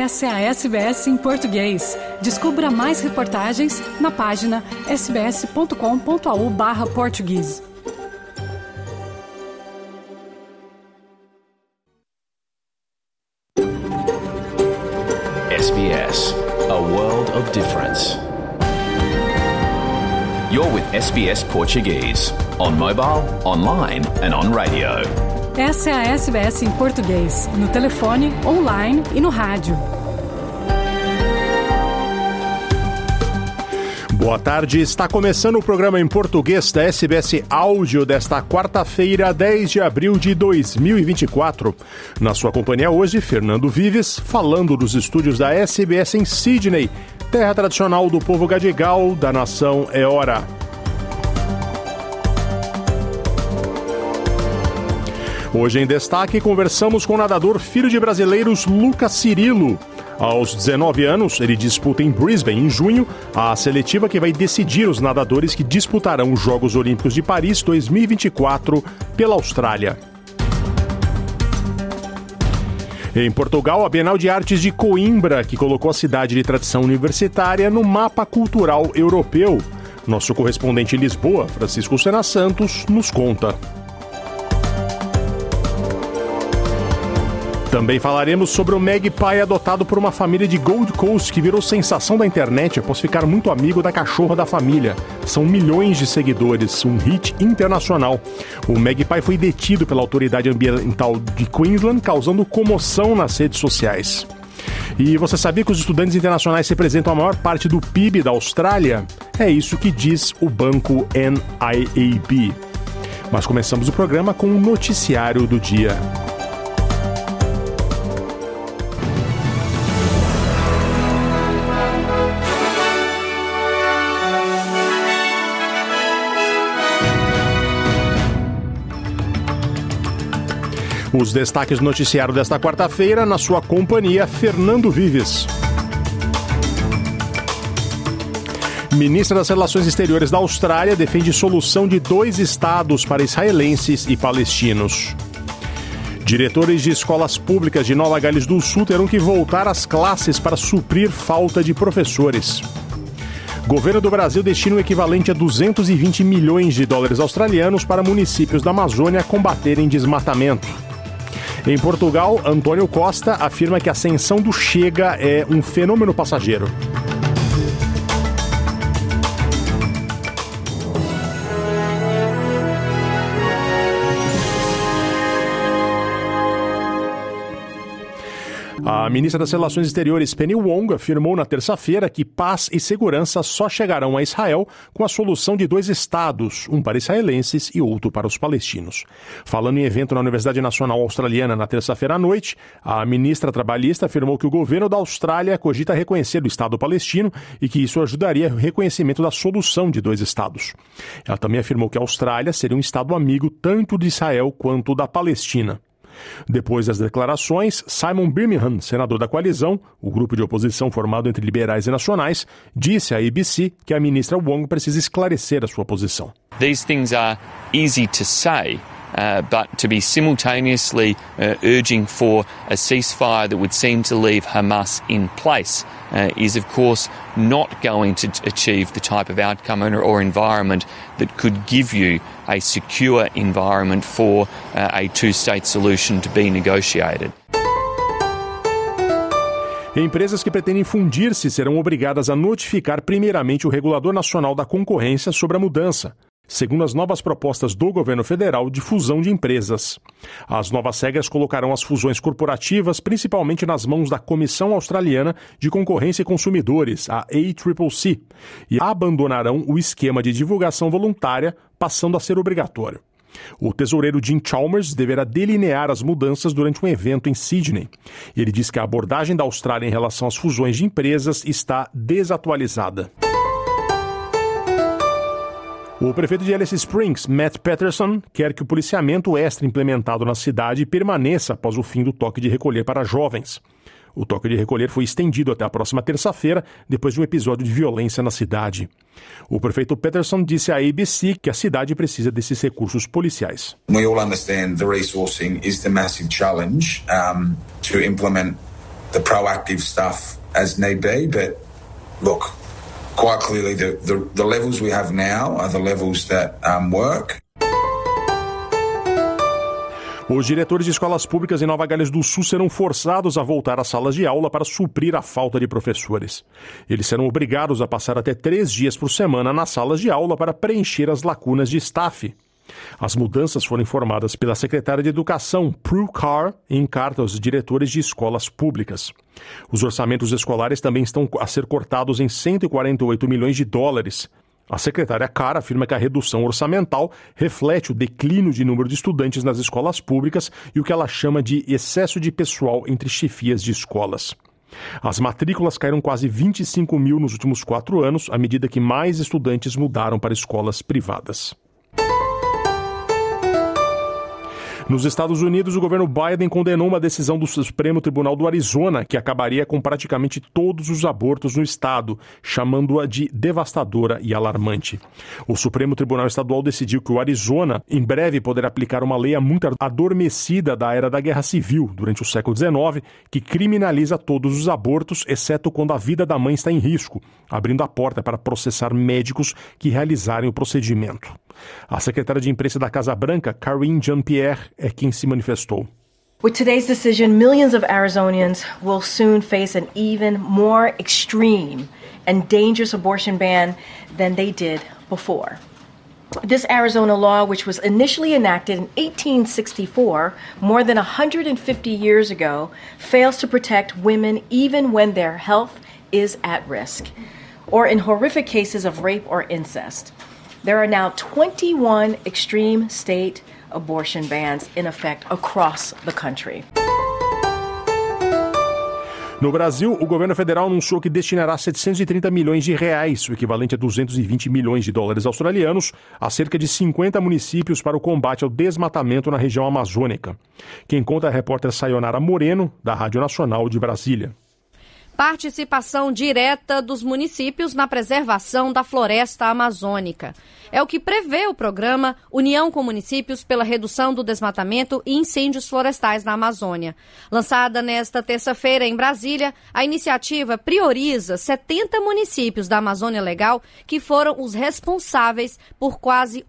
Essa é a SBS em português. Descubra mais reportagens na página sbs.com.au/português. SBS, a world of difference. You're with SBS Portuguese, on mobile, online and on radio. Essa é a SBS em português, no telefone, online e no rádio. Boa tarde, está começando o programa em português da SBS Áudio desta quarta-feira, 10 de abril de 2024. Na sua companhia hoje, Fernando Vives, falando dos estúdios da SBS em Sydney, terra tradicional do povo Gadigal da nação Eora. Hoje em destaque, conversamos com o nadador filho de brasileiros Lucas Cirilo. Aos 19 anos, ele disputa em Brisbane, em junho, a seletiva que vai decidir os nadadores que disputarão os Jogos Olímpicos de Paris 2024 pela Austrália. Em Portugal, a Bienal de Artes de Coimbra, que colocou a cidade de tradição universitária no mapa cultural europeu. Nosso correspondente em Lisboa, Francisco Sena Santos, nos conta. Também falaremos sobre o Magpie adotado por uma família de Gold Coast que virou sensação da internet após ficar muito amigo da cachorra da família. São milhões de seguidores, um hit internacional. O Magpie foi detido pela autoridade ambiental de Queensland, causando comoção nas redes sociais. E você sabia que os estudantes internacionais representam a maior parte do PIB da Austrália? É isso que diz o banco NIAB. Mas começamos o programa com o noticiário do dia. Os destaques do noticiário desta quarta-feira, na sua companhia, Fernando Vives. Ministra das Relações Exteriores da Austrália defende solução de 2 estados para israelenses e palestinos. Diretores de escolas públicas de Nova Gales do Sul terão que voltar às classes para suprir falta de professores. Governo do Brasil destina o equivalente a 220 milhões de dólares australianos para municípios da Amazônia combaterem desmatamento. Em Portugal, António Costa afirma que a ascensão do Chega é um fenômeno passageiro. A ministra das Relações Exteriores, Penny Wong, afirmou na terça-feira que paz e segurança só chegarão a Israel com a solução de 2 estados, um para israelenses e outro para os palestinos. Falando em evento na Universidade Nacional Australiana na terça-feira à noite, a ministra trabalhista afirmou que o governo da Austrália cogita reconhecer o Estado palestino e que isso ajudaria no reconhecimento da solução de 2 estados. Ela também afirmou que a Austrália seria um estado amigo tanto de Israel quanto da Palestina. Depois das declarações, Simon Birmingham, senador da coalizão, o grupo de oposição formado entre liberais e nacionais, disse à ABC que a ministra Wong precisa esclarecer a sua posição. These things are easy to say, but to be simultaneously urging for a ceasefire that would seem to leave Hamas in place is, of course, not going to achieve the type of outcome or environment that could give you a secure environment for a two-state solution to be negotiated. Empresas que pretendem fundir-se serão obrigadas a notificar primeiramente o Regulador Nacional da Concorrência sobre a mudança, segundo as novas propostas do governo federal de fusão de empresas. As novas regras colocarão as fusões corporativas principalmente nas mãos da Comissão Australiana de Concorrência e Consumidores, a ACCC, e abandonarão o esquema de divulgação voluntária, passando a ser obrigatório. O tesoureiro Jim Chalmers deverá delinear as mudanças durante um evento em Sydney. Ele diz que a abordagem da Austrália em relação às fusões de empresas está desatualizada. O prefeito de Alice Springs, Matt Patterson, quer que o policiamento extra implementado na cidade permaneça após o fim do toque de recolher para jovens. O toque de recolher foi estendido até a próxima terça-feira, depois de um episódio de violência na cidade. O prefeito Patterson disse à ABC que a cidade precisa desses recursos policiais. We all understand the resourcing is the massive challenge to implement the proactive stuff as need be. But look, quite clearly the levels we have now are the levels that work. Os diretores de escolas públicas em Nova Gales do Sul serão forçados a voltar às salas de aula para suprir a falta de professores. Eles serão obrigados a passar até 3 dias por semana nas salas de aula para preencher as lacunas de staff. As mudanças foram informadas pela secretária de Educação, Prue Carr, em carta aos diretores de escolas públicas. Os orçamentos escolares também estão a ser cortados em $148 milhões. A secretária Carr afirma que a redução orçamental reflete o declínio de número de estudantes nas escolas públicas e o que ela chama de excesso de pessoal entre chefias de escolas. As matrículas caíram quase 25 mil nos últimos 4 anos, à medida que mais estudantes mudaram para escolas privadas. Nos Estados Unidos, o governo Biden condenou uma decisão do Supremo Tribunal do Arizona que acabaria com praticamente todos os abortos no estado, chamando-a de devastadora e alarmante. O Supremo Tribunal Estadual decidiu que o Arizona em breve poderá aplicar uma lei muito adormecida da era da Guerra Civil, durante o século XIX, que criminaliza todos os abortos, exceto quando a vida da mãe está em risco, abrindo a porta para processar médicos que realizarem o procedimento. A secretária de imprensa da Casa Branca, Karine Jean-Pierre, é quem se manifestou. With today's decision, millions of Arizonians will soon face an even more extreme and dangerous abortion ban than they did before. This Arizona law, which was initially enacted in 1864, more than 150 years ago, fails to protect women even when their health is at risk, or in horrific cases of rape or incest. There are now 21 extreme state abortion bans in effect across the country. No Brasil, o governo federal anunciou que destinará R$730 milhões, o equivalente a $220 milhões australianos, a cerca de 50 municípios para o combate ao desmatamento na região amazônica. Quem conta é a repórter Sayonara Moreno, da Rádio Nacional de Brasília. Participação direta dos municípios na preservação da floresta amazônica. É o que prevê o programa União com Municípios pela Redução do Desmatamento e Incêndios Florestais na Amazônia. Lançada nesta terça-feira em Brasília, a iniciativa prioriza 70 municípios da Amazônia Legal que foram os responsáveis por quase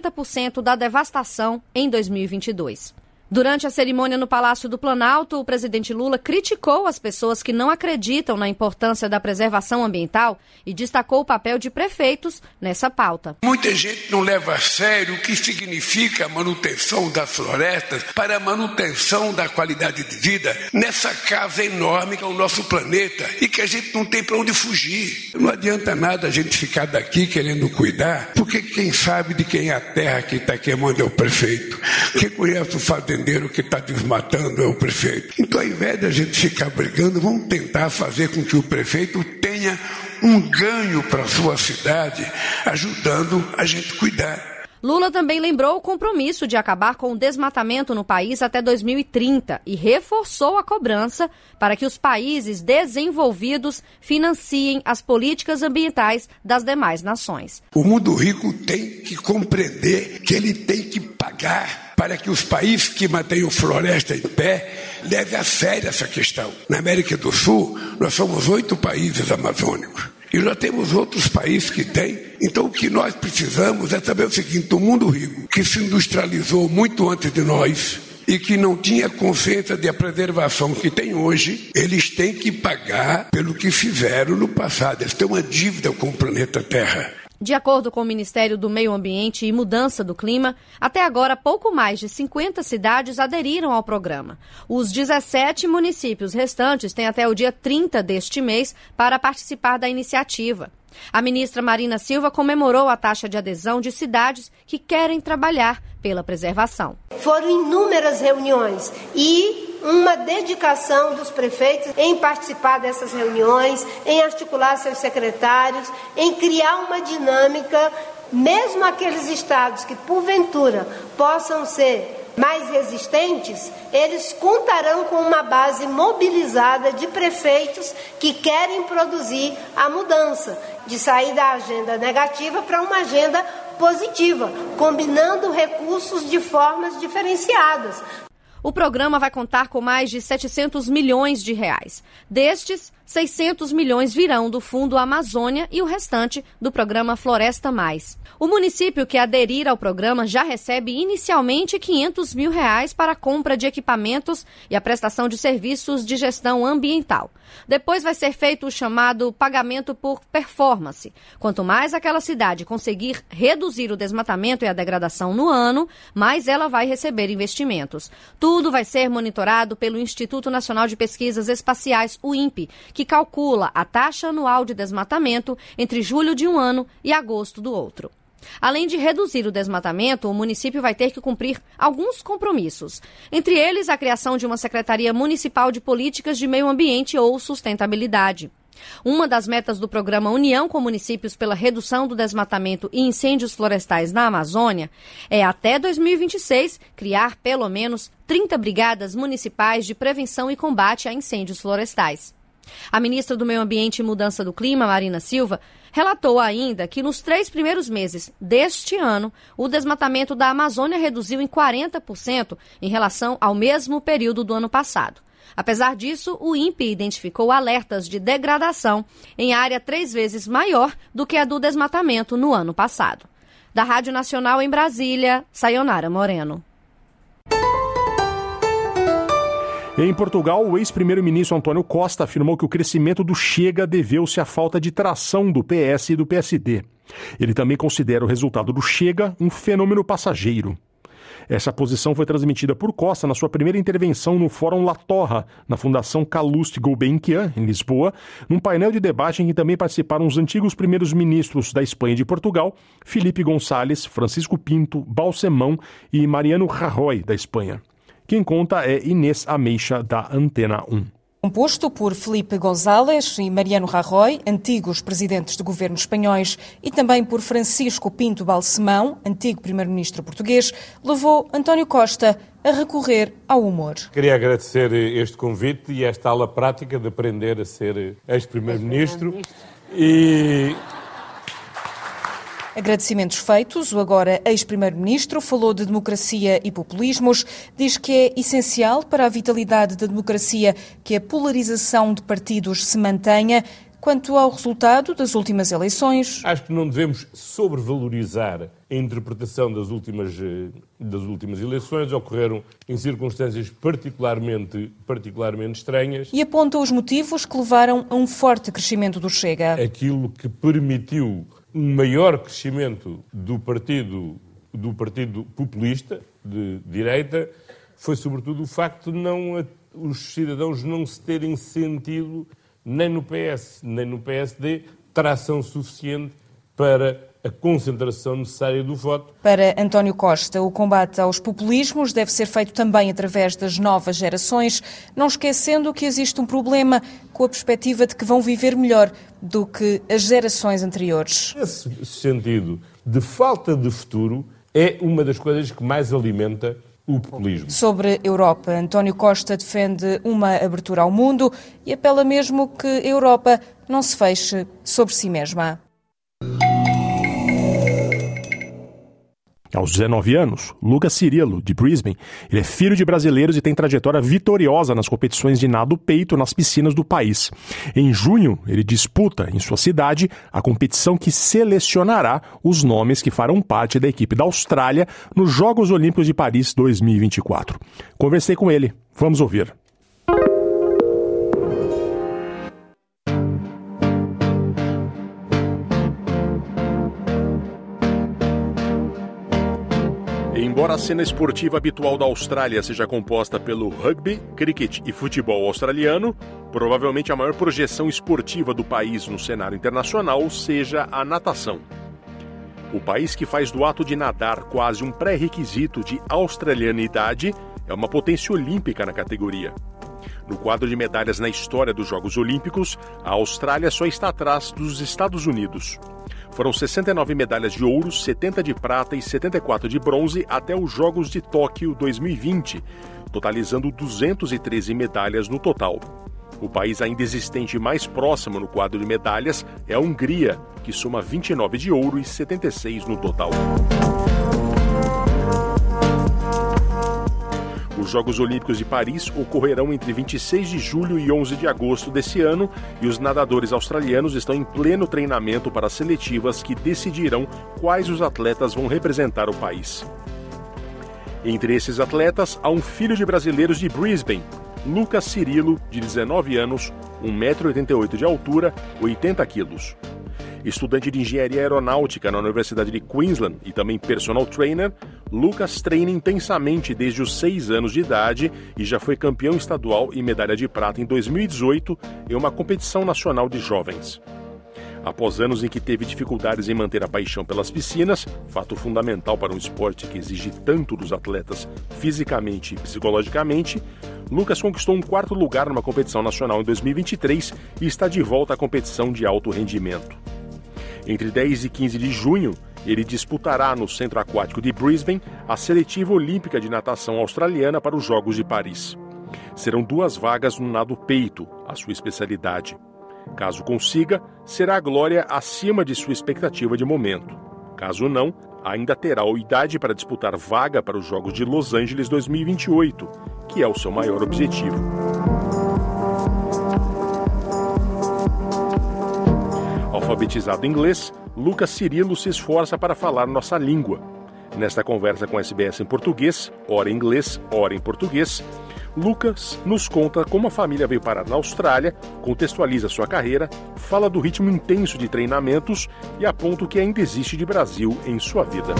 80% da devastação em 2022. Durante a cerimônia no Palácio do Planalto, o presidente Lula criticou as pessoas que não acreditam na importância da preservação ambiental e destacou o papel de prefeitos nessa pauta. Muita gente não leva a sério o que significa a manutenção das florestas para a manutenção da qualidade de vida nessa casa enorme que é o nosso planeta e que a gente não tem para onde fugir. Não adianta nada a gente ficar daqui querendo cuidar, porque quem sabe de quem é a terra que está queimando é o prefeito. Quem conhece o fazendeiro que está desmatando é o prefeito. Então, ao invés de a gente ficar brigando, vamos tentar fazer com que o prefeito tenha um ganho para a sua cidade, ajudando a gente a cuidar. Lula também lembrou o compromisso de acabar com o desmatamento no país até 2030 e reforçou a cobrança para que os países desenvolvidos financiem as políticas ambientais das demais nações. O mundo rico tem que compreender que ele tem que pagar para que os países que mantenham floresta em pé levem a sério essa questão. Na América do Sul, nós somos 8 países amazônicos. E nós temos outros países que têm. Então, o que nós precisamos é saber o seguinte: o mundo rico, que se industrializou muito antes de nós e que não tinha consciência da preservação que tem hoje, eles têm que pagar pelo que fizeram no passado. Eles têm uma dívida com o planeta Terra. De acordo com o Ministério do Meio Ambiente e Mudança do Clima, até agora pouco mais de 50 cidades aderiram ao programa. Os 17 municípios restantes têm até o dia 30 deste mês para participar da iniciativa. A ministra Marina Silva comemorou a taxa de adesão de cidades que querem trabalhar pela preservação. Foram inúmeras reuniões e uma dedicação dos prefeitos em participar dessas reuniões, em articular seus secretários, em criar uma dinâmica, mesmo aqueles estados que porventura possam ser mais resistentes, eles contarão com uma base mobilizada de prefeitos que querem produzir a mudança, de sair da agenda negativa para uma agenda positiva, combinando recursos de formas diferenciadas. O programa vai contar com mais de 700 milhões de reais. Destes, 600 milhões virão do Fundo Amazônia e o restante do programa Floresta Mais. O município que aderir ao programa já recebe inicialmente R$500 mil para a compra de equipamentos e a prestação de serviços de gestão ambiental. Depois vai ser feito o chamado pagamento por performance. Quanto mais aquela cidade conseguir reduzir o desmatamento e a degradação no ano, mais ela vai receber investimentos. Tudo vai ser monitorado pelo Instituto Nacional de Pesquisas Espaciais, o INPE, que calcula a taxa anual de desmatamento entre julho de um ano e agosto do outro. Além de reduzir o desmatamento, o município vai ter que cumprir alguns compromissos. Entre eles, a criação de uma Secretaria Municipal de Políticas de Meio Ambiente ou Sustentabilidade. Uma das metas do programa União com Municípios pela Redução do Desmatamento e Incêndios Florestais na Amazônia é, até 2026, criar pelo menos 30 brigadas municipais de prevenção e combate a incêndios florestais. A ministra do Meio Ambiente e Mudança do Clima, Marina Silva, relatou ainda que nos 3 primeiros meses deste ano, o desmatamento da Amazônia reduziu em 40% em relação ao mesmo período do ano passado. Apesar disso, o INPE identificou alertas de degradação em área 3 vezes maior do que a do desmatamento no ano passado. Da Rádio Nacional em Brasília, Sayonara Moreno. Em Portugal, o ex-primeiro-ministro António Costa afirmou que o crescimento do Chega deveu-se à falta de tração do PS e do PSD. Ele também considera o resultado do Chega um fenômeno passageiro. Essa posição foi transmitida por Costa na sua primeira intervenção no Fórum La Torre, na Fundação Calouste Gulbenkian, em Lisboa, num painel de debate em que também participaram os antigos primeiros ministros da Espanha e de Portugal, Felipe Gonçalves, Francisco Pinto, Balsemão e Mariano Rajoy, da Espanha. Quem conta é Inês Ameixa, da Antena 1. Composto por Felipe González e Mariano Rajoy, antigos presidentes de governos espanhóis, e também por Francisco Pinto Balsemão, antigo primeiro-ministro português, levou António Costa a recorrer ao humor. Queria agradecer este convite e esta aula prática de aprender a ser ex-primeiro-ministro e... Agradecimentos feitos, o agora ex-primeiro-ministro falou de democracia e populismos, diz que é essencial para a vitalidade da democracia que a polarização de partidos se mantenha. Quanto ao resultado das últimas eleições... Acho que não devemos sobrevalorizar a interpretação das últimas eleições, ocorreram em circunstâncias particularmente estranhas. E aponta os motivos que levaram a um forte crescimento do Chega. Aquilo que permitiu um maior crescimento do partido populista, de direita, foi sobretudo o facto de os cidadãos não se terem sentido, nem no PS, nem no PSD, tração suficiente para a concentração necessária do voto. Para António Costa, o combate aos populismos deve ser feito também através das novas gerações, não esquecendo que existe um problema com a perspectiva de que vão viver melhor do que as gerações anteriores. Esse sentido de falta de futuro é uma das coisas que mais alimenta o populismo. Sobre a Europa, António Costa defende uma abertura ao mundo e apela mesmo que a Europa não se feche sobre si mesma. Aos 19 anos, Lucas Cirilo, de Brisbane, ele é filho de brasileiros e tem trajetória vitoriosa nas competições de nado peito nas piscinas do país. Em junho, ele disputa em sua cidade a competição que selecionará os nomes que farão parte da equipe da Austrália nos Jogos Olímpicos de Paris 2024. Conversei com ele. Vamos ouvir. Embora a cena esportiva habitual da Austrália seja composta pelo rugby, cricket e futebol australiano, provavelmente a maior projeção esportiva do país no cenário internacional seja a natação. O país que faz do ato de nadar quase um pré-requisito de australianidade é uma potência olímpica na categoria. No quadro de medalhas na história dos Jogos Olímpicos, a Austrália só está atrás dos Estados Unidos. Foram 69 medalhas de ouro, 70 de prata e 74 de bronze até os Jogos de Tóquio 2020, totalizando 213 medalhas no total. O país ainda existente mais próximo no quadro de medalhas é a Hungria, que soma 29 de ouro e 76 no total. Os Jogos Olímpicos de Paris ocorrerão entre 26 de julho e 11 de agosto desse ano e os nadadores australianos estão em pleno treinamento para as seletivas que decidirão quais os atletas vão representar o país. Entre esses atletas, há um filho de brasileiros de Brisbane, Lucas Cirilo, de 19 anos, 1,88 m de altura, 80 quilos. Estudante de engenharia aeronáutica na Universidade de Queensland e também personal trainer, Lucas treina intensamente desde os 6 anos de idade e já foi campeão estadual e medalha de prata em 2018 em uma competição nacional de jovens. Após anos em que teve dificuldades em manter a paixão pelas piscinas, fato fundamental para um esporte que exige tanto dos atletas fisicamente e psicologicamente, Lucas conquistou um 4º lugar numa competição nacional em 2023 e está de volta à competição de alto rendimento. Entre 10 e 15 de junho, ele disputará no Centro Aquático de Brisbane a seletiva olímpica de natação australiana para os Jogos de Paris. Serão 2 vagas no nado peito, a sua especialidade. Caso consiga, será a glória acima de sua expectativa de momento. Caso não, ainda terá a idade para disputar vaga para os Jogos de Los Angeles 2028, que é o seu maior objetivo. Alfabetizado em inglês, Lucas Cirilo se esforça para falar nossa língua. Nesta conversa com a SBS em português, ora em inglês, ora em português, Lucas nos conta como a família veio parar na Austrália, contextualiza sua carreira, fala do ritmo intenso de treinamentos e aponta o que ainda existe de Brasil em sua vida.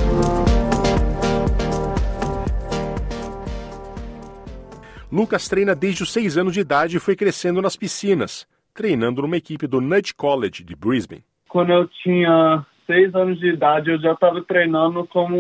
Lucas treina desde os 6 anos de idade e foi crescendo nas piscinas, treinando numa equipe do Nudge College de Brisbane. Quando eu tinha 6 anos de idade, eu já estava treinando como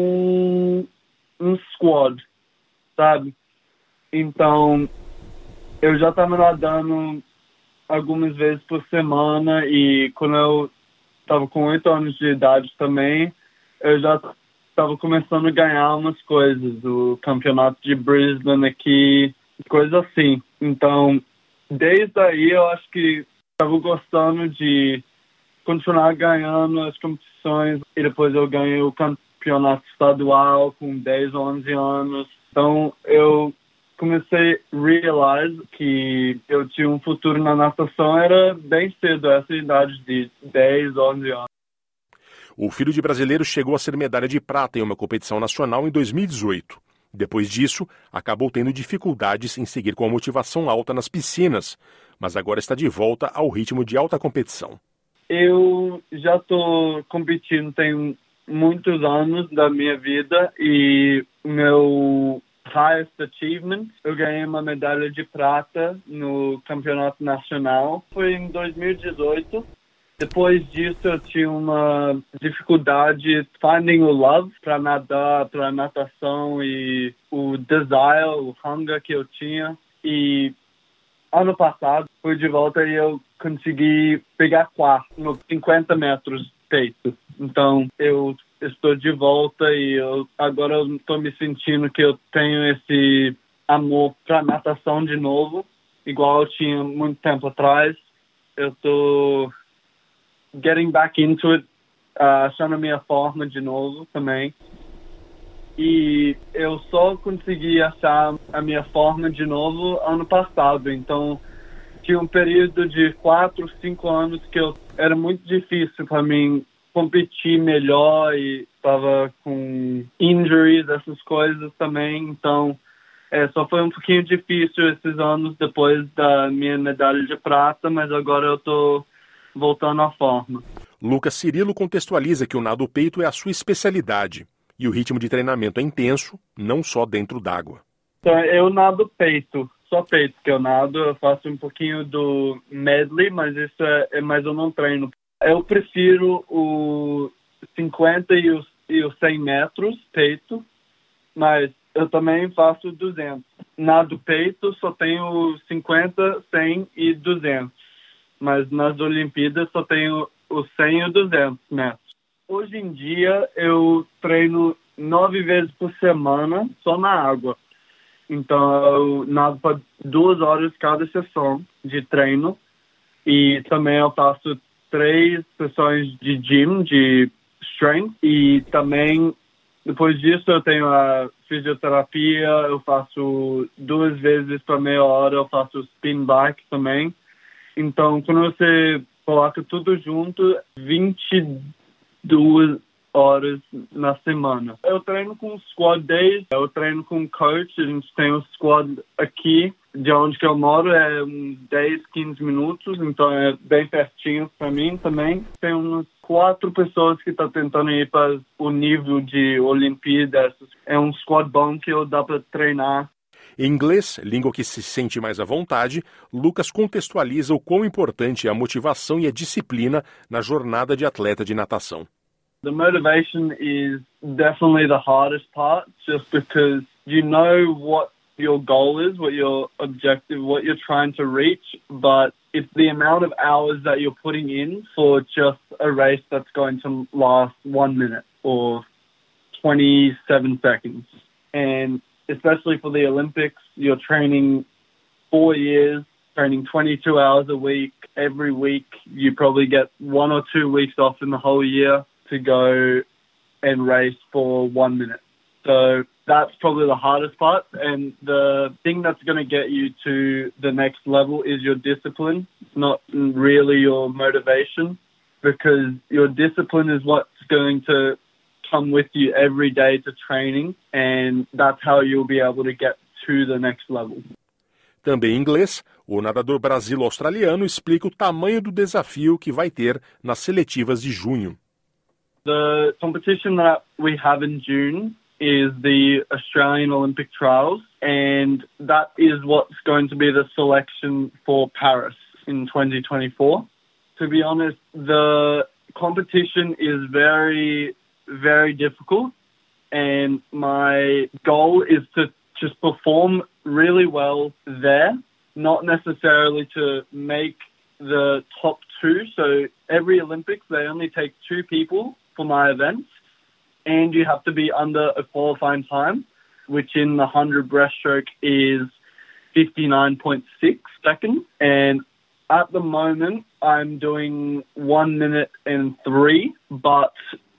um squad, sabe? Então, eu já estava nadando algumas vezes por semana e quando eu estava com 8 anos de idade também, eu já estava começando a ganhar umas coisas, o campeonato de Brisbane aqui, coisas assim. Então, desde aí eu acho que estava gostando de continuar ganhando as competições e depois eu ganhei o campeonato estadual com 10, 11 anos. Então, eu comecei a realizar que eu tinha um futuro na natação era bem cedo, essa idade de 10, 11 anos. O filho de brasileiro chegou a ser medalha de prata em uma competição nacional em 2018. Depois disso, acabou tendo dificuldades em seguir com a motivação alta nas piscinas, mas agora está de volta ao ritmo de alta competição. Eu já estou competindo tem muitos anos da minha vida e meu highest achievement, eu ganhei uma medalha de prata no campeonato nacional. Foi em 2018. Depois disso, eu tinha uma dificuldade finding o love para nadar, para natação e o desire, o hunger que eu tinha. E ano passado, fui de volta e eu consegui pegar 4 no 50 metros peito. Então, eu estou de volta e agora eu estou me sentindo que eu tenho esse amor para natação de novo, igual eu tinha muito tempo atrás. Eu estou getting back into it, achando a minha forma de novo também. E eu só consegui achar a minha forma de novo ano passado. Então, tinha um período de 4, 5 anos que era muito difícil para mim competir melhor e estava com injuries, essas coisas também. Então, só foi um pouquinho difícil esses anos depois da minha medalha de prata, mas agora eu estou voltando à forma. Lucas Cirilo contextualiza que o nado peito é a sua especialidade e o ritmo de treinamento é intenso, não só dentro d'água. Então, eu nado peito, só peito que eu nado. Eu faço um pouquinho do medley, mas isso mas eu não treino. Eu prefiro o 50 e os 100 metros peito, mas eu também faço 200. Nado peito só tenho 50, 100 e 200. Mas nas Olimpíadas só tenho os 100 e os 200 metros. Hoje em dia eu treino 9 vezes por semana só na água. Então eu nado para 2 horas cada sessão de treino. E também eu faço 3 sessões de gym, de strength. E também Depois disso eu tenho a fisioterapia, eu faço 2 vezes por meia hora, eu faço spin bike também. Então, quando você coloca tudo junto, 22 horas na semana. Eu treino com squad days, eu treino com coach, a gente tem um squad aqui, de onde que eu moro, é uns 10, 15 minutos, então é bem pertinho para mim também. Tem umas 4 pessoas que estão tentando ir para o nível de Olimpíadas. É um squad bom que dá para treinar. Em inglês, língua que se sente mais à vontade, Lucas contextualiza o quão importante é a motivação e a disciplina na jornada de atleta de natação. The motivation is definitely the hardest part, just because you know what your goal is, what your objective, what you're trying to reach, but it's the amount of hours that you're putting in for just a race that's going to last 1 minute or 27 seconds. And especially for the Olympics, you're training 4 years, training 22 hours a week. Every week you probably get 1 or 2 weeks off in the whole year to go and race for 1 minute. So that's probably the hardest part. And the thing that's going to get you to the next level is your discipline, not really your motivation, because your discipline is what's going to come with you every day to training, and that's how you'll be able to get to the next level. Também em inglês, o nadador brasilo-australiano explica o tamanho do desafio que vai ter nas seletivas de junho. The competition that we have in June is the Australian Olympic Trials, and that is what's going to be the selection for Paris in 2024. To be honest, the competition is very, very difficult, and my goal is to just perform really well there, not necessarily to make the top 2. So every Olympics, they only take 2 people for my events, and you have to be under a qualifying time, which in the 100 breaststroke is 59.6 seconds. And at the moment, I'm doing 1 minute and 3, but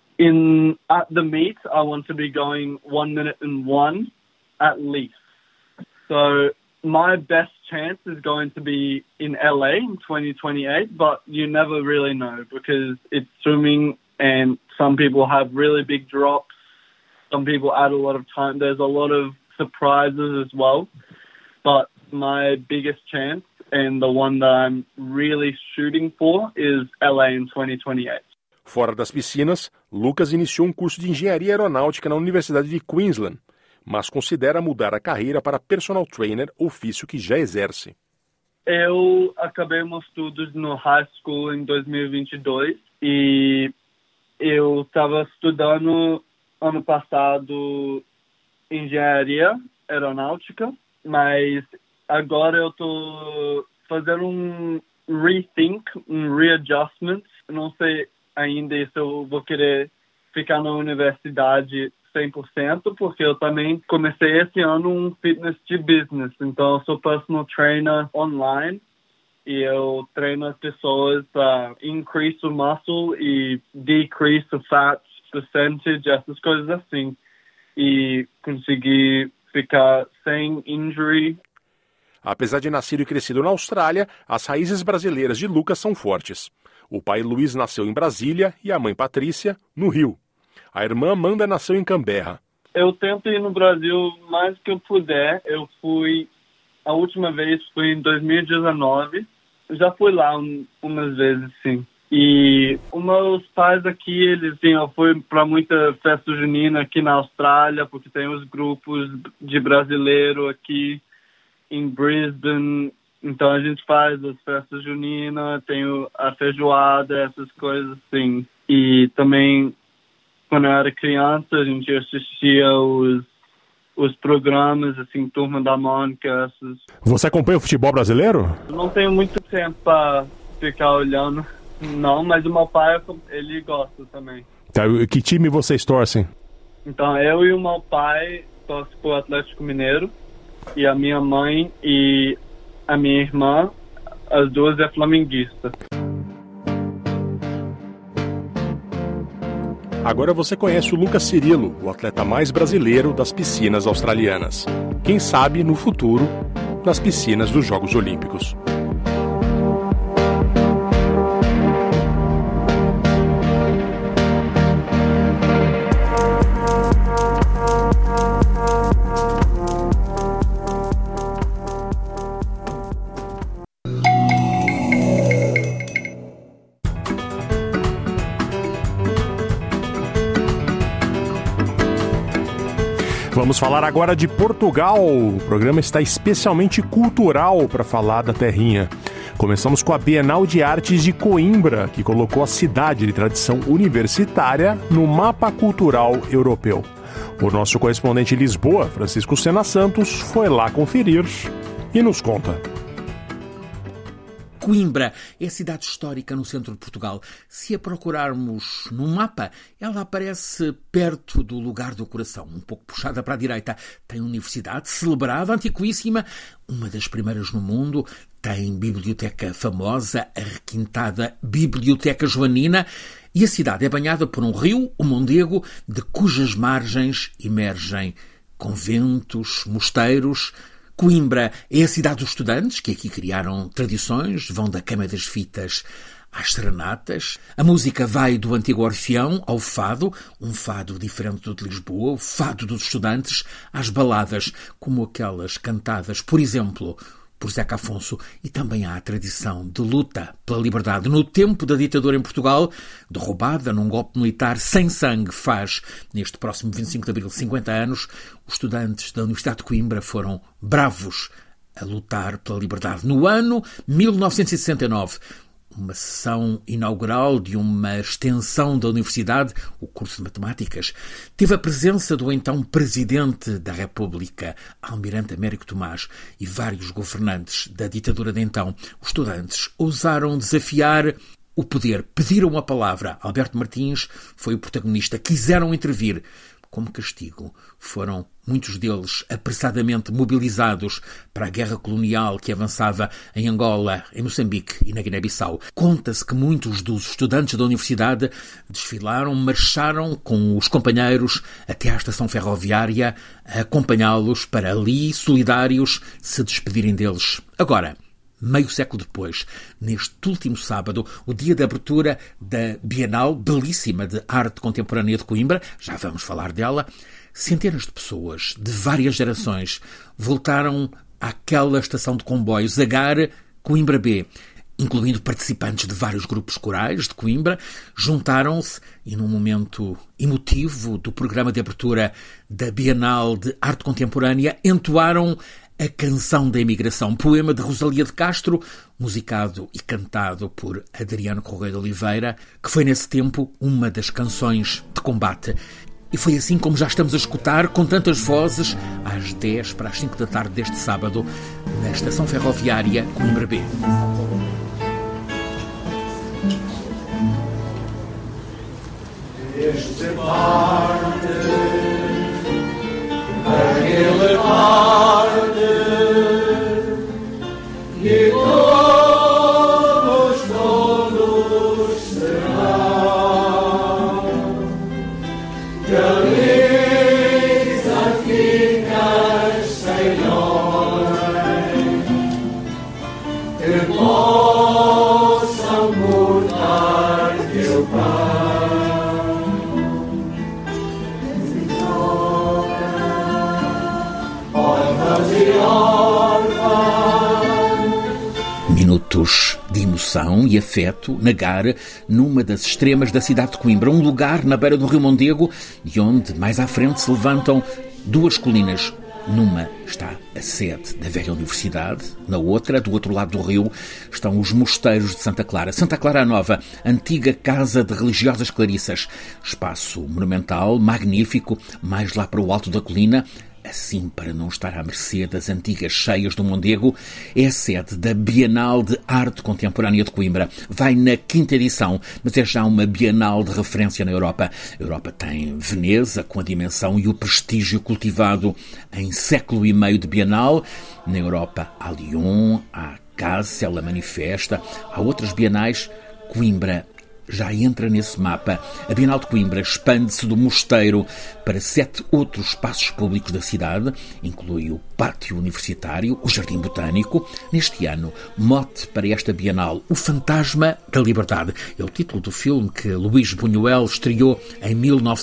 at the meet, I want to be going 1 minute and 1 at least. So my best chance is going to be in LA in 2028, but you never really know because it's swimming and some people have really big drops. Some people add a lot of time. There's a lot of surprises as well. But my biggest chance and the one that I'm really shooting for is LA in 2028. Fora das piscinas, Lucas iniciou um curso de engenharia aeronáutica na Universidade de Queensland, mas considera mudar a carreira para personal trainer, ofício que já exerce. Eu acabei meus estudos no high school em 2022 e eu estava estudando ano passado engenharia aeronáutica, mas agora eu estou fazendo um rethink, um readjustment. Não sei ainda se eu vou querer ficar na universidade 100%, porque eu também comecei esse ano um fitness de business. Então, eu sou personal trainer online e eu treino as pessoas para increase o muscle e decrease o fat percentage, essas coisas assim. E conseguir ficar sem injury. Apesar de nascido e crescido na Austrália, as raízes brasileiras de Lucas são fortes. O pai Luiz nasceu em Brasília e a mãe Patrícia, no Rio. A irmã Amanda nasceu em Canberra. Eu tento ir no Brasil mais que eu puder. A última vez foi em 2019. Já fui lá umas vezes, sim. E os meus pais aqui, eu fui para muita festa junina aqui na Austrália, porque tem os grupos de brasileiro aqui em Brisbane. Então a gente faz as festas juninas, tem a feijoada, essas coisas assim. E também, quando eu era criança, a gente assistia os programas, assim, Turma da Mônica. Você acompanha o futebol brasileiro? Eu não tenho muito tempo para ficar olhando, não, mas o meu pai, ele gosta também. Tá, que time vocês torcem? Então, eu e o meu pai torcem pro Atlético Mineiro, e a minha mãe e a minha irmã, as duas é flamenguista. Agora você conhece o Lucas Cirilo, o atleta mais brasileiro das piscinas australianas. Quem sabe, no futuro, nas piscinas dos Jogos Olímpicos. Vamos falar agora de Portugal. O programa está especialmente cultural para falar da terrinha. Começamos com a Bienal de Artes de Coimbra, que colocou a cidade de tradição universitária no mapa cultural europeu. O nosso correspondente em Lisboa, Francisco Sena Santos, foi lá conferir e nos conta. Coimbra é a cidade histórica no centro de Portugal. Se a procurarmos no mapa, ela aparece perto do lugar do coração, um pouco puxada para a direita. Tem universidade celebrada, antiquíssima, uma das primeiras no mundo. Tem biblioteca famosa, a requintada Biblioteca Joanina. E a cidade é banhada por um rio, o Mondego, de cujas margens emergem conventos, mosteiros. Coimbra é a cidade dos estudantes, que aqui criaram tradições, vão da Cama das Fitas às serenatas. A música vai do antigo Orfeão ao fado, um fado diferente do de Lisboa, o fado dos estudantes, às baladas, como aquelas cantadas, por exemplo, por Zeca Afonso, e também há a tradição de luta pela liberdade. No tempo da ditadura em Portugal, derrubada num golpe militar sem sangue, faz, neste próximo 25 de abril, 50 anos, os estudantes da Universidade de Coimbra foram bravos a lutar pela liberdade. No ano 1969, uma sessão inaugural de uma extensão da universidade, o curso de Matemáticas, teve a presença do então Presidente da República, Almirante Américo Tomás, e vários governantes da ditadura de então. Os estudantes ousaram desafiar o poder, pediram a palavra. Alberto Martins foi o protagonista, quiseram intervir. Como castigo, foram muitos deles apressadamente mobilizados para a guerra colonial que avançava em Angola, em Moçambique e na Guiné-Bissau. Conta-se que muitos dos estudantes da universidade desfilaram, marcharam com os companheiros até à estação ferroviária a acompanhá-los para ali, solidários, se despedirem deles. Agora, meio século depois, neste último sábado, o dia de abertura da Bienal belíssima de Arte Contemporânea de Coimbra, já vamos falar dela, centenas de pessoas de várias gerações voltaram àquela estação de comboios Agar Coimbra B, incluindo participantes de vários grupos corais de Coimbra, juntaram-se e num momento emotivo do programa de abertura da Bienal de Arte Contemporânea entoaram a Canção da Imigração, poema de Rosalia de Castro, musicado e cantado por Adriano Correia de Oliveira, que foi nesse tempo uma das canções de combate. E foi assim como já estamos a escutar, com tantas vozes, às 10 para as 5 da tarde deste sábado, na Estação Ferroviária Coimbra B. Este parte, aquele parte, e todos serão. Feliz a ficas, Senhor, que possam mudar teu pão. Minutos de emoção e afeto na Gare, numa das extremas da cidade de Coimbra, um lugar na beira do rio Mondego, de onde mais à frente se levantam duas colinas. Numa está a sede da velha universidade, na outra, do outro lado do rio, estão os mosteiros de Santa Clara. Santa Clara Nova, antiga casa de religiosas clarissas. Espaço monumental, magnífico, mais lá para o alto da colina, assim para não estar à mercê das antigas cheias do Mondego, é a sede da Bienal de Arte Contemporânea de Coimbra. Vai na 5ª edição, mas é já uma Bienal de referência na Europa. A Europa tem Veneza, com a dimensão e o prestígio cultivado em século e meio de Bienal. Na Europa há Lyon, há Kassel, a Manifesta, há outras bienais. Coimbra já entra nesse mapa. A Bienal de Coimbra expande-se do Mosteiro para 7 outros espaços públicos da cidade, inclui o Pátio Universitário, o Jardim Botânico. Neste ano, mote para esta Bienal, O Fantasma da Liberdade. É o título do filme que Luís Buñuel estreou em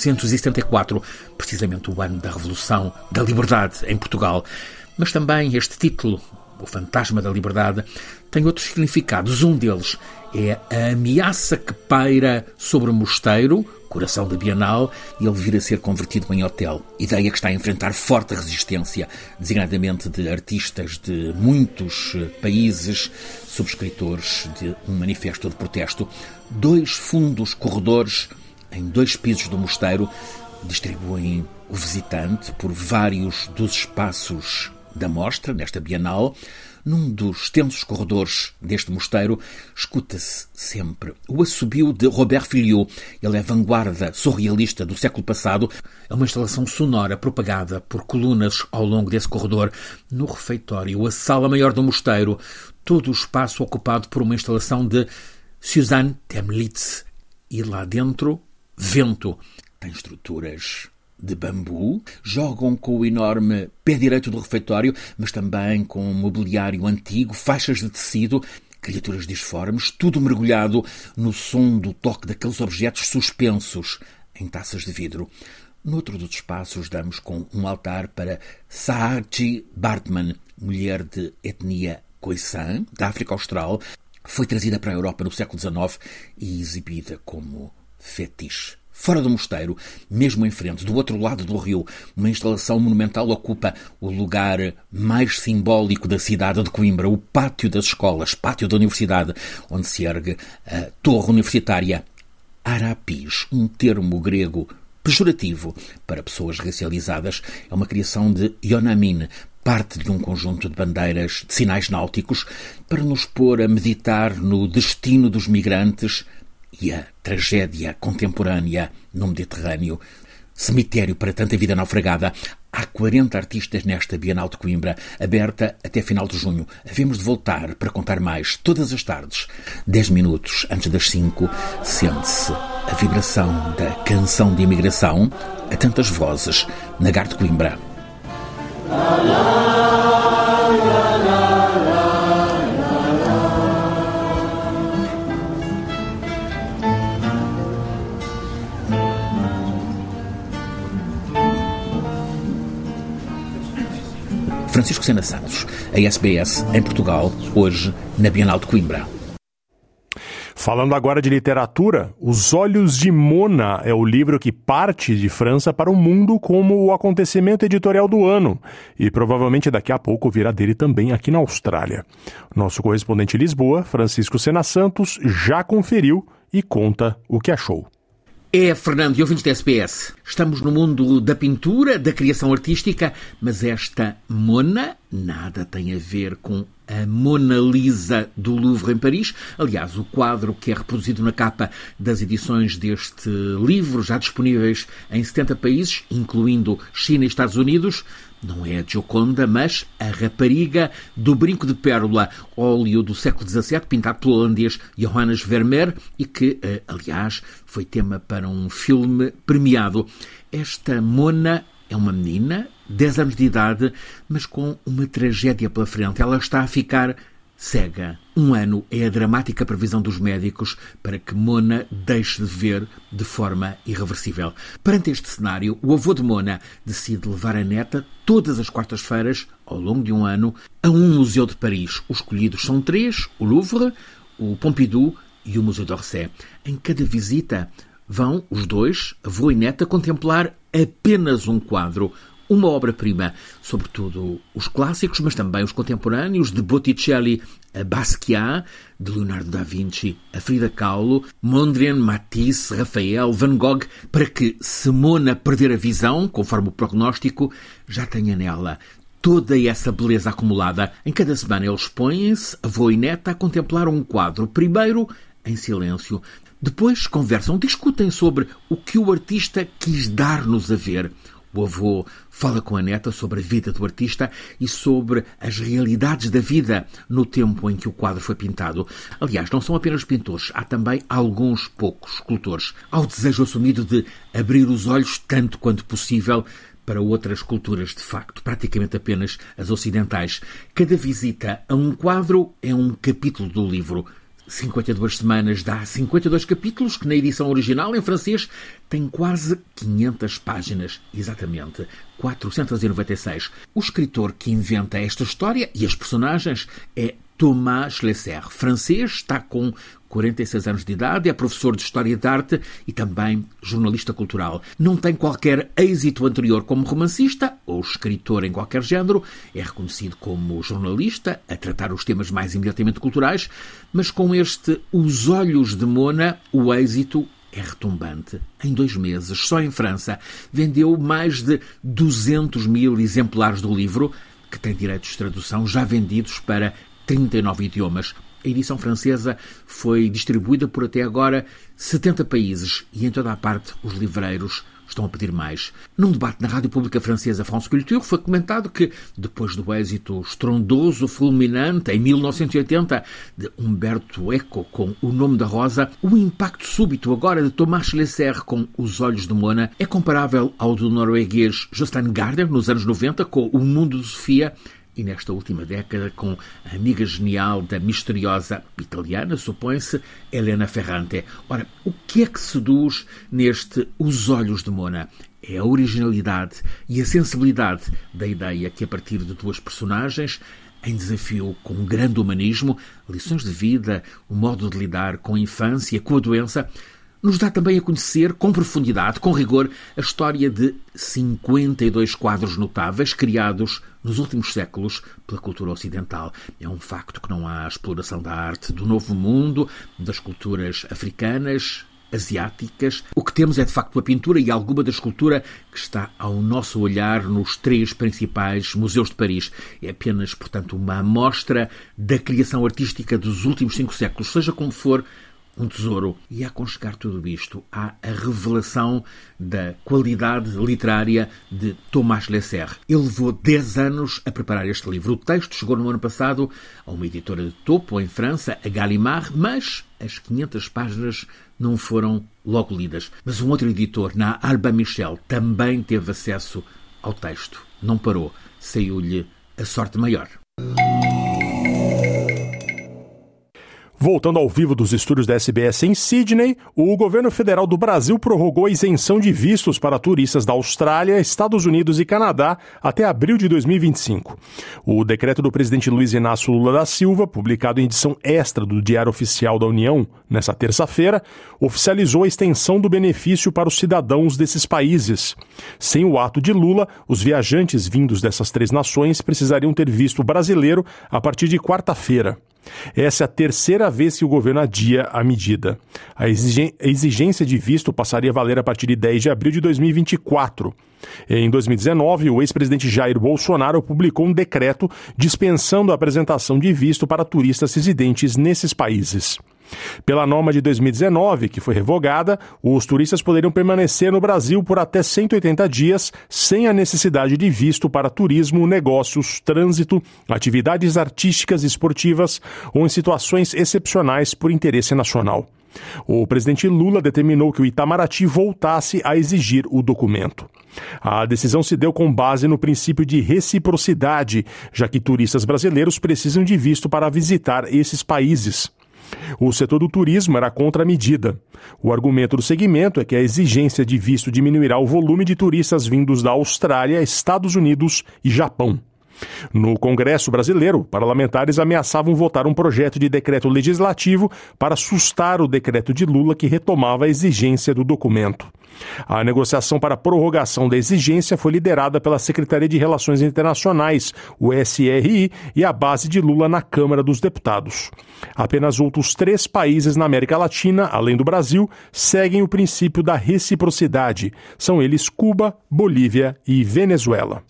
1974, precisamente o ano da Revolução da Liberdade em Portugal. Mas também este título, O Fantasma da Liberdade, tem outros significados. Um deles é a ameaça que paira sobre o mosteiro, coração da Bienal, e ele vir a ser convertido em hotel. Ideia que está a enfrentar forte resistência, designadamente de artistas de muitos países, subscritores de um manifesto de protesto. 2 fundos corredores em 2 pisos do mosteiro distribuem o visitante por vários dos espaços da mostra, nesta Bienal. Num dos tensos corredores deste mosteiro, escuta-se sempre o assobio de Robert Filliot. Ele é vanguarda surrealista do século passado. É uma instalação sonora propagada por colunas ao longo desse corredor. No refeitório, a sala maior do mosteiro, todo o espaço ocupado por uma instalação de Suzanne Temlitz. E lá dentro, vento. Tem estruturas de bambu, jogam com o enorme pé direito do refeitório, mas também com mobiliário antigo, faixas de tecido, criaturas disformes, tudo mergulhado no som do toque daqueles objetos suspensos em taças de vidro. Noutro dos espaços damos com um altar para Saartjie Baartman, mulher de etnia Khoisan, da África Austral. Foi trazida para a Europa no século XIX e exibida como fetiche. Fora do mosteiro, mesmo em frente, do outro lado do rio, uma instalação monumental ocupa o lugar mais simbólico da cidade de Coimbra, o pátio das escolas, pátio da universidade, onde se ergue a torre universitária. Arapis, um termo grego pejorativo para pessoas racializadas, é uma criação de Ionamin, parte de um conjunto de bandeiras de sinais náuticos, para nos pôr a meditar no destino dos migrantes e a tragédia contemporânea no Mediterrâneo. Cemitério para tanta vida naufragada. Há 40 artistas nesta Bienal de Coimbra, aberta até final de junho. Havemos de voltar para contar mais todas as tardes. 10 minutos antes das 5, sente-se a vibração da canção de imigração a tantas vozes na Gar de Coimbra. Francisco Sena Santos, a SBS em Portugal, hoje na Bienal de Coimbra. Falando agora de literatura, Os Olhos de Mona é o livro que parte de França para o mundo como o acontecimento editorial do ano e provavelmente daqui a pouco virá dele também aqui na Austrália. Nosso correspondente em Lisboa, Francisco Sena Santos, já conferiu e conta o que achou. Fernando e ouvintes da SBS, estamos no mundo da pintura, da criação artística, mas esta Mona nada tem a ver com a Mona Lisa do Louvre em Paris. Aliás, o quadro que é reproduzido na capa das edições deste livro, já disponíveis em 70 países, incluindo China e Estados Unidos, não é a Gioconda, mas a rapariga do brinco de pérola, óleo do século XVII, pintado pelo holandês Johannes Vermeer e que, aliás, foi tema para um filme premiado. Esta Mona é uma menina, 10 anos de idade, mas com uma tragédia pela frente. Ela está a ficar cega. 1 ano é a dramática previsão dos médicos para que Mona deixe de ver de forma irreversível. Perante este cenário, o avô de Mona decide levar a neta todas as quartas-feiras, ao longo de 1 ano, a um museu de Paris. Os escolhidos são 3, o Louvre, o Pompidou e o Museu d'Orsay. Em cada visita vão os 2, avô e neta, contemplar apenas um quadro, uma obra-prima, sobretudo os clássicos, mas também os contemporâneos, de Botticelli a Basquiat, de Leonardo da Vinci a Frida Kahlo, Mondrian, Matisse, Rafael, Van Gogh, para que, se Mona perder a visão, conforme o prognóstico, já tenha nela toda essa beleza acumulada. Em cada semana eles põem-se, avô e neta, a contemplar um quadro, primeiro em silêncio. Depois conversam, discutem sobre o que o artista quis dar-nos a ver. O avô fala com a neta sobre a vida do artista e sobre as realidades da vida no tempo em que o quadro foi pintado. Aliás, não são apenas pintores, há também alguns poucos escultores. Há o desejo assumido de abrir os olhos tanto quanto possível para outras culturas, de facto, praticamente apenas as ocidentais. Cada visita a um quadro é um capítulo do livro. 52 semanas dá 52 capítulos, que na edição original, em francês, tem quase 500 páginas. Exatamente, 496. O escritor que inventa esta história e as personagens é Thomas Schlesser, francês, está com 46 anos de idade, é professor de História de Arte e também jornalista cultural. Não tem qualquer êxito anterior como romancista ou escritor em qualquer género, é reconhecido como jornalista, a tratar os temas mais imediatamente culturais, mas com este Os Olhos de Mona, o êxito é retumbante. Em 2 meses, só em França, vendeu mais de 200 mil exemplares do livro, que tem direitos de tradução já vendidos para 39 idiomas. A edição francesa foi distribuída por até agora 70 países e em toda a parte os livreiros estão a pedir mais. Num debate na Rádio Pública Francesa France Culture foi comentado que, depois do êxito estrondoso, fulminante, em 1980, de Umberto Eco com O Nome da Rosa, o impacto súbito agora de Thomas Schlesser com Os Olhos de Mona é comparável ao do norueguês Jostein Gaarder nos anos 90 com O Mundo de Sofia e nesta última década com a amiga genial da misteriosa italiana, supõe-se, Elena Ferrante. Ora, o que é que seduz neste Os Olhos de Mona? É a originalidade e a sensibilidade da ideia que, a partir de 2 personagens, em desafio com um grande humanismo, lições de vida, o modo de lidar com a infância, com a doença, nos dá também a conhecer, com profundidade, com rigor, a história de 52 quadros notáveis criados nos últimos séculos pela cultura ocidental. É um facto que não há exploração da arte do Novo Mundo, das culturas africanas, asiáticas. O que temos é, de facto, a pintura e alguma da escultura que está ao nosso olhar nos 3 principais museus de Paris. É apenas, portanto, uma amostra da criação artística dos últimos 5 séculos, seja como for, um tesouro. E a aconchegar tudo isto há a revelação da qualidade literária de Thomas Schlesser. Ele levou 10 anos a preparar este livro. O texto chegou no ano passado a uma editora de topo em França, a Gallimard, mas as 500 páginas não foram logo lidas. Mas um outro editor, na Albin Michel, também teve acesso ao texto. Não parou. Saiu-lhe a sorte maior. Voltando ao vivo dos estúdios da SBS em Sydney, o governo federal do Brasil prorrogou a isenção de vistos para turistas da Austrália, Estados Unidos e Canadá até abril de 2025. O decreto do presidente Luiz Inácio Lula da Silva, publicado em edição extra do Diário Oficial da União nesta terça-feira, oficializou a extensão do benefício para os cidadãos desses países. Sem o ato de Lula, os viajantes vindos dessas 3 nações precisariam ter visto brasileiro a partir de quarta-feira. Essa é a 3ª vez que o governo adia a medida. A exigência de visto passaria a valer a partir de 10 de abril de 2024. Em 2019, o ex-presidente Jair Bolsonaro publicou um decreto dispensando a apresentação de visto para turistas residentes nesses países. Pela norma de 2019, que foi revogada, os turistas poderiam permanecer no Brasil por até 180 dias sem a necessidade de visto para turismo, negócios, trânsito, atividades artísticas e esportivas ou em situações excepcionais por interesse nacional. O presidente Lula determinou que o Itamaraty voltasse a exigir o documento. A decisão se deu com base no princípio de reciprocidade, já que turistas brasileiros precisam de visto para visitar esses países. O setor do turismo era contra a medida. O argumento do segmento é que a exigência de visto diminuirá o volume de turistas vindos da Austrália, Estados Unidos e Japão. No Congresso brasileiro, parlamentares ameaçavam votar um projeto de decreto legislativo para sustar o decreto de Lula que retomava a exigência do documento. A negociação para a prorrogação da exigência foi liderada pela Secretaria de Relações Internacionais, o SRI, e a base de Lula na Câmara dos Deputados. Apenas outros 3 países na América Latina, além do Brasil, seguem o princípio da reciprocidade. São eles Cuba, Bolívia e Venezuela.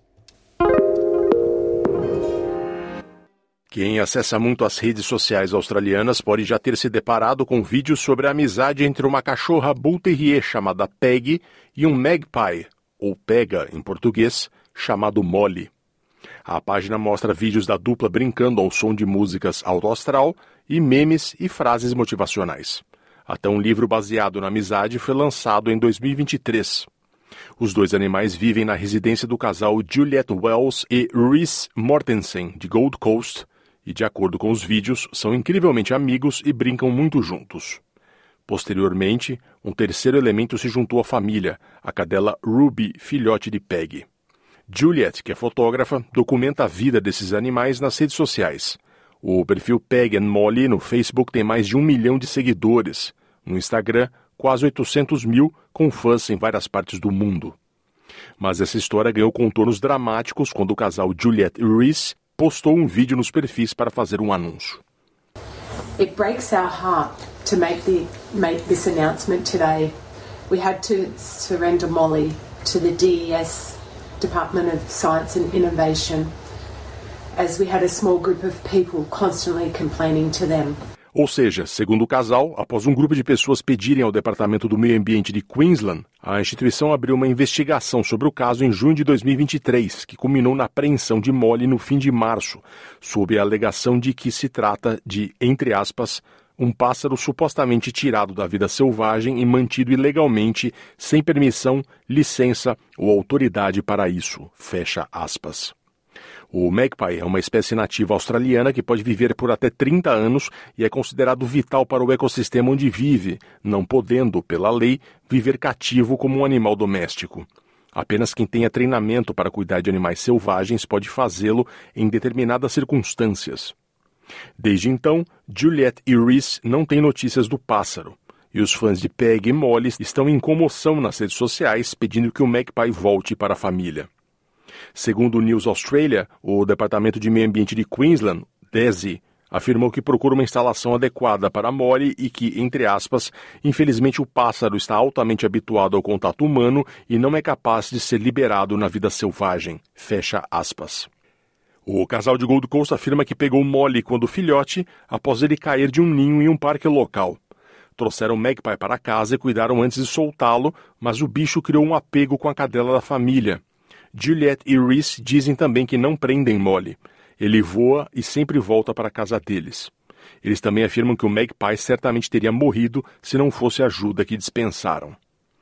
Quem acessa muito as redes sociais australianas pode já ter se deparado com vídeos sobre a amizade entre uma cachorra Bull Terrier chamada Peggy e um Magpie, ou pega em português, chamado Molly. A página mostra vídeos da dupla brincando ao som de músicas alto astral e memes e frases motivacionais. Até um livro baseado na amizade foi lançado em 2023. Os dois animais vivem na residência do casal Juliette Wells e Rhys Mortensen, de Gold Coast, e, de acordo com os vídeos, são incrivelmente amigos e brincam muito juntos. Posteriormente, um terceiro elemento se juntou à família, a cadela Ruby, filhote de Peggy. Juliette, que é fotógrafa, documenta a vida desses animais nas redes sociais. O perfil Peg and Molly no Facebook tem mais de 1 milhão de seguidores. No Instagram, quase 800 mil, com fãs em várias partes do mundo. Mas essa história ganhou contornos dramáticos quando o casal Juliette e Rhys postou um vídeo nos perfis para fazer um anúncio. It breaks our heart to make this announcement today. We had to surrender Molly to the DES, Department of Science and Innovation, as we had a small group of people constantly complaining to them. Ou seja, segundo o casal, após um grupo de pessoas pedirem ao Departamento do Meio Ambiente de Queensland, a instituição abriu uma investigação sobre o caso em junho de 2023, que culminou na apreensão de Molly no fim de março, sob a alegação de que se trata de, entre aspas, um pássaro supostamente tirado da vida selvagem e mantido ilegalmente, sem permissão, licença ou autoridade para isso, fecha aspas. O magpie é uma espécie nativa australiana que pode viver por até 30 anos e é considerado vital para o ecossistema onde vive, não podendo, pela lei, viver cativo como um animal doméstico. Apenas quem tenha treinamento para cuidar de animais selvagens pode fazê-lo em determinadas circunstâncias. Desde então, Juliette e Rhys não têm notícias do pássaro, e os fãs de Peg e Molly estão em comoção nas redes sociais pedindo que o magpie volte para a família. Segundo o News Australia, o Departamento de Meio Ambiente de Queensland, DESI, afirmou que procura uma instalação adequada para Molly e que, entre aspas, infelizmente o pássaro está altamente habituado ao contato humano e não é capaz de ser liberado na vida selvagem, fecha aspas. O casal de Gold Coast afirma que pegou Molly quando filhote, após ele cair de um ninho em um parque local. Trouxeram o magpie para casa e cuidaram antes de soltá-lo, mas o bicho criou um apego com a cadela da família. Juliette e Rhys dizem também que não prendem Molly. Ele voa e sempre volta para a casa deles. Eles também afirmam que o magpie certamente teria morrido se não fosse a ajuda que dispensaram.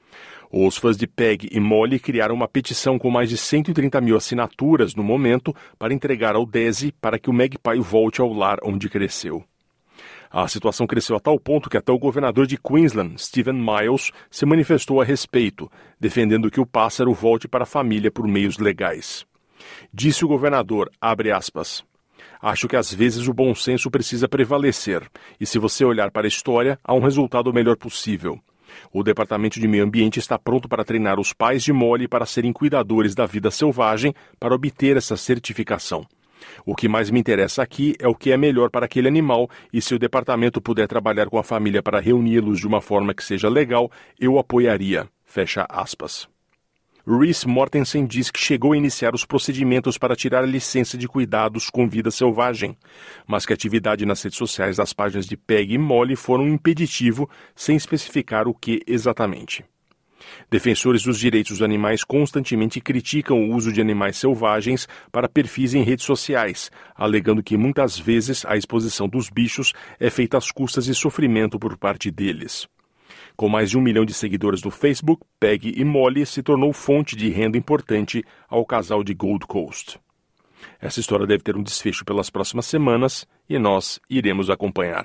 Os fãs de Peg e Molly criaram uma petição com mais de 130 mil assinaturas no momento para entregar ao DESI para que o magpie volte ao lar onde cresceu. A situação cresceu a tal ponto que até o governador de Queensland, Stephen Miles, se manifestou a respeito, defendendo que o pássaro volte para a família por meios legais. Disse o governador, abre aspas, acho que às vezes o bom senso precisa prevalecer, e se você olhar para a história, há um resultado o melhor possível. O Departamento de Meio Ambiente está pronto para treinar os pais de Molly para serem cuidadores da vida selvagem para obter essa certificação. O que mais me interessa aqui é o que é melhor para aquele animal e se o departamento puder trabalhar com a família para reuni-los de uma forma que seja legal, eu apoiaria, fecha aspas. Rhys Mortensen diz que chegou a iniciar os procedimentos para tirar a licença de cuidados com vida selvagem, mas que a atividade nas redes sociais das páginas de Peg e Molly foram um impeditivo sem especificar o que exatamente. Defensores dos direitos dos animais constantemente criticam o uso de animais selvagens para perfis em redes sociais, alegando que muitas vezes a exposição dos bichos é feita às custas de sofrimento por parte deles. Com mais de 1 milhão de seguidores no Facebook, Peg e Molly se tornou fonte de renda importante ao casal de Gold Coast. Essa história deve ter um desfecho pelas próximas semanas e nós iremos acompanhar.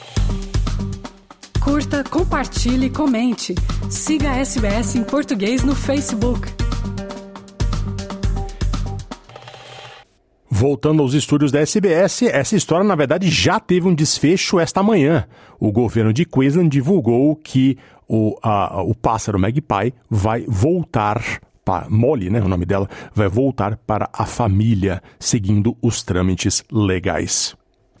Curta, compartilhe e comente. Siga a SBS em português no Facebook. Voltando aos estúdios da SBS, essa história, na verdade, já teve um desfecho esta manhã. O governo de Queensland divulgou que o pássaro magpie vai voltar, Molly, né, o nome dela, vai voltar para a família, seguindo os trâmites legais.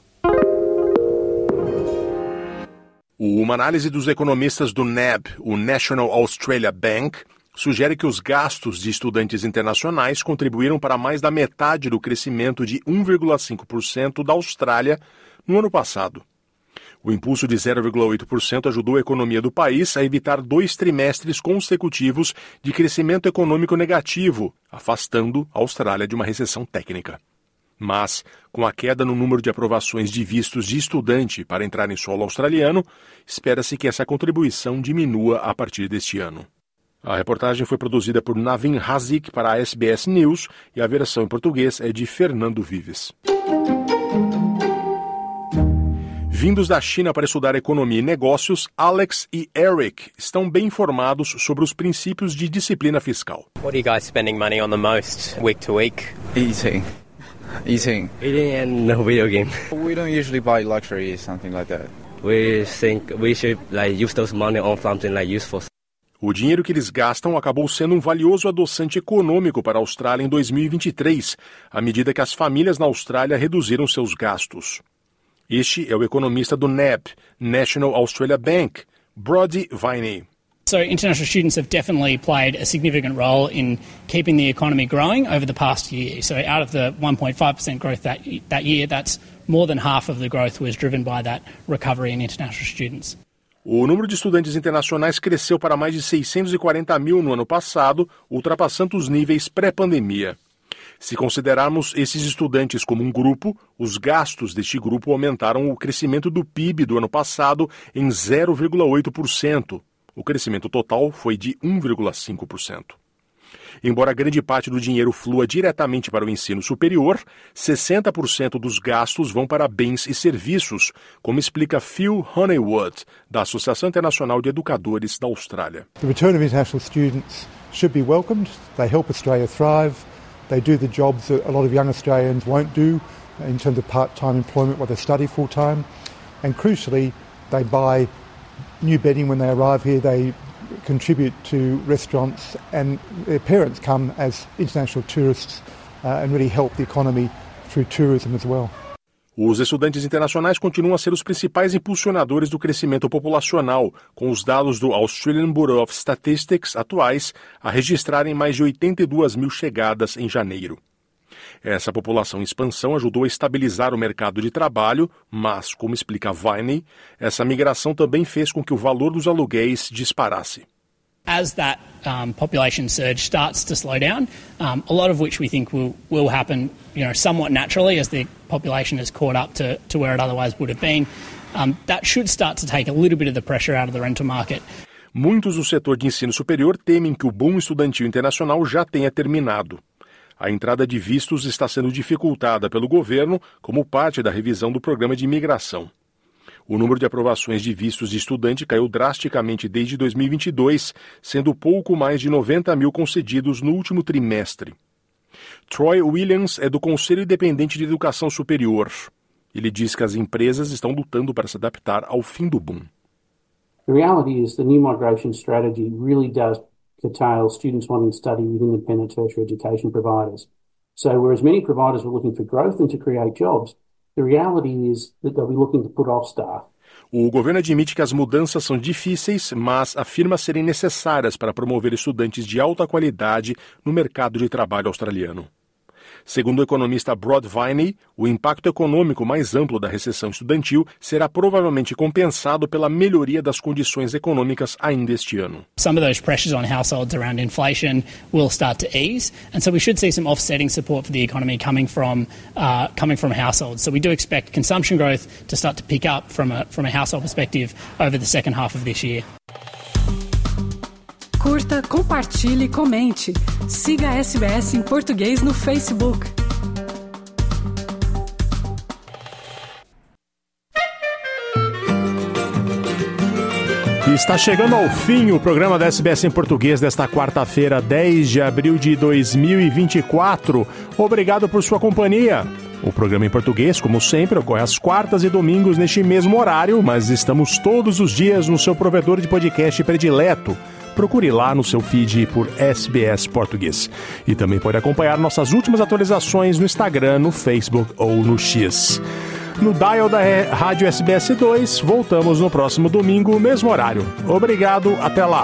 Uma análise dos economistas do NAB, o National Australia Bank, sugere que os gastos de estudantes internacionais contribuíram para mais da metade do crescimento de 1,5% da Austrália no ano passado. O impulso de 0,8% ajudou a economia do país a evitar 2 trimestres consecutivos de crescimento econômico negativo, afastando a Austrália de uma recessão técnica. Mas, com a queda no número de aprovações de vistos de estudante para entrar em solo australiano, espera-se que essa contribuição diminua a partir deste ano. A reportagem foi produzida por Navin Hazik para a SBS News e a versão em português é de Fernando Vives. Vindos da China para estudar economia e negócios, Alex e Eric estão bem informados sobre os princípios de disciplina fiscal. What are you guys spending money on the most week to week? Eating and no video game. We don't usually buy luxury, something like that. We think we should use those money on something useful. O dinheiro que eles gastam acabou sendo um valioso adoçante econômico para a Austrália em 2023, à medida que as famílias na Austrália reduziram seus gastos. Este é o economista do NAB, National Australia Bank, Brody Viney. So international students have definitely played a significant role in keeping the economy growing over the past year. So out of the 1.5% growth that year, that's more than half of the growth was driven by that recovery in international students. O número de estudantes internacionais cresceu para mais de 640 mil no ano passado, ultrapassando os níveis pré-pandemia. Se considerarmos esses estudantes como um grupo, os gastos deste grupo aumentaram o crescimento do PIB do ano passado em 0,8%. O crescimento total foi de 1,5%. Embora grande parte do dinheiro flua diretamente para o ensino superior, 60% dos gastos vão para bens e serviços, como explica Phil Honeywood, da Associação Internacional de Educadores da Austrália. The return of international students should be welcomed. They help Australia thrive. They do the jobs that a lot of young Australians won't do in terms of part-time employment while they study full-time. And crucially, they buy new bedding when they arrive here. They contribute to restaurants, and their parents come as international tourists and really help the economy through tourism as well. Os estudantes internacionais continuam a ser os principais impulsionadores do crescimento populacional, com os dados do Australian Bureau of Statistics atuais a registrarem mais de 82 mil chegadas em janeiro. Essa população em expansão ajudou a estabilizar o mercado de trabalho, mas, como explica Viney, essa migração também fez com que o valor dos aluguéis disparasse. As that population surge starts to slow down, a lot of which we think will happen, somewhat naturally as the population has caught up to where it otherwise would have been, that should start to take a little bit of the pressure out of the rental market. Muitos do setor de ensino superior temem que o boom estudantil internacional já tenha terminado. A entrada de vistos está sendo dificultada pelo governo como parte da revisão do programa de imigração. O número de aprovações de vistos de estudante caiu drasticamente desde 2022, sendo pouco mais de 90 mil concedidos no último trimestre. Troy Williams é do Conselho Independente de Educação Superior. Ele diz que as empresas estão lutando para se adaptar ao fim do boom. The reality is the new migration strategy really does curtail students wanting to study with independent tertiary education providers. So whereas many providers were looking for growth and to create jobs, the reality is that they'll be looking to put off staff. O governo admite que as mudanças são difíceis, mas afirma serem necessárias para promover estudantes de alta qualidade no mercado de trabalho australiano. Segundo o economista Brody Viney, o impacto econômico mais amplo da recessão estudantil será provavelmente compensado pela melhoria das condições econômicas ainda este ano. Some of those pressures on households around inflation will start to ease, and so we should see some offsetting support for the economy coming from households. So we do expect consumption growth to start to pick up from a household perspective over the second half of this year. Curta, compartilhe, comente. Siga a SBS em português no Facebook. Está chegando ao fim o programa da SBS em português desta quarta-feira, 10 de abril de 2024. Obrigado por sua companhia. O programa em português, como sempre, ocorre às quartas e domingos neste mesmo horário, mas estamos todos os dias no seu provedor de podcast predileto. Procure lá no seu feed por SBS Português. E também pode acompanhar nossas últimas atualizações no Instagram, no Facebook ou no X. No dial da Rádio SBS 2, voltamos no próximo domingo, mesmo horário. Obrigado, até lá!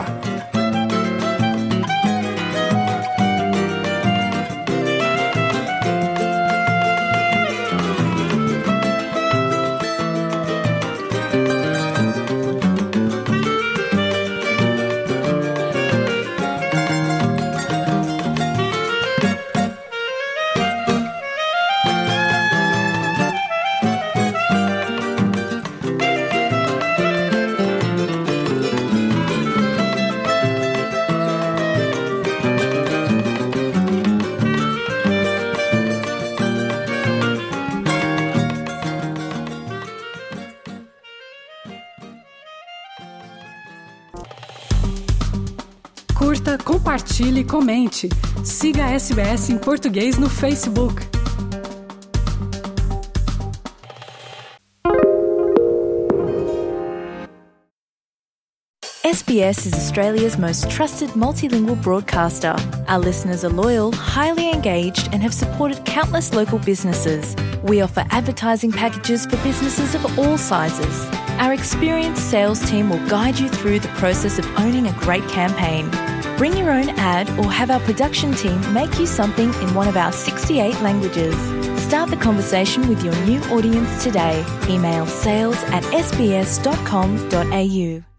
curta, compartilhe e comente. Siga a SBS em português no Facebook. SBS is Australia's most trusted multilingual broadcaster. Our listeners are loyal, highly engaged, and have supported countless local businesses. We offer advertising packages for businesses of all sizes. Our experienced sales team will guide you through the process of owning a great campaign. Bring your own ad or have our production team make you something in one of our 68 languages. Start the conversation with your new audience today. Email sales@sbs.com.au.